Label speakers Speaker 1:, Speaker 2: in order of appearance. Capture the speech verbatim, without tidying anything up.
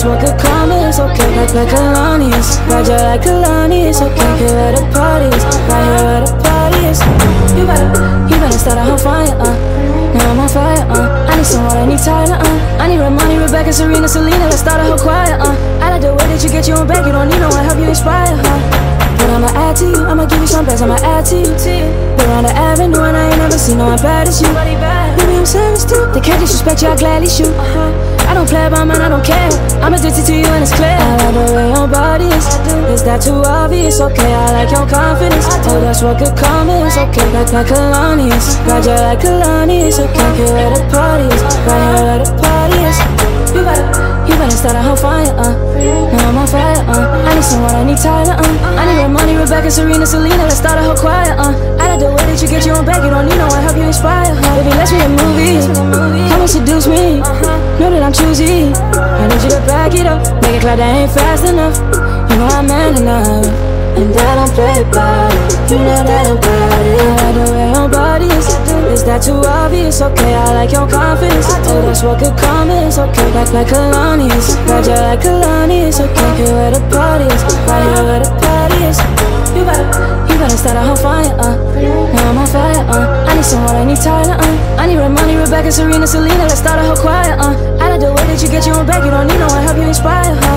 Speaker 1: what could come is okay. Like like Kalani's, ride you like Kalani. It's okay. Here at the parties, right here at the parties. You better, you better start a whole fire, uh. Now I'm on fire, uh. I need some water, I need Tyler, uh. I need Romani, Rebecca, Serena, Selena. Let's start a whole choir, uh. I like the way that you get your own back. You don't need no one, help you inspire, huh? But I'ma add to you, I'ma give you some best, I'ma add to you. We're on the avenue and I ain't never seen no one bad as you. Maybe I'm serious too, they can't disrespect you, I'll gladly shoot. I don't play about mine, I don't care. I'm addicted to you and it's clear. I like the way your body is. Is that too obvious? Okay, I like your confidence. Oh, that's what could come is okay. Like like Kalani's, ride you like Kalani. It's okay. Here at the parties, right here at the parties. You better, you better start a whole fire, uh. Now I'm on fire, uh. I need someone, I need Tyler, uh. I need Romani, Rebecca, Serena, Selena. Let's start a whole choir, uh. I like the way that you get your own back. You don't need no one, help you inspire, huh? Baby, let's make a movie. Come and seduce me. Know that I'm choosy. I need you to back it up. Make it clear that ain't fast enough. You know I'm man enough, and I don't play about it. You know that I'm about it. I like the way your body is. Is that too obvious? Okay, I like your confidence. Oh, that's what could come is okay. Like like Kalani's, ride you like Kalani. It's okay. Here at the parties, right here at the parties. You better, you better start a whole fire, uh. Now I'm on fire, uh. I need someone, I need Tyler, uh. I need Romani, Rebecca, Serena, Selena. Let's start a whole choir, uh. I like the way that you get your own back. You don't need no one, help you inspire, huh?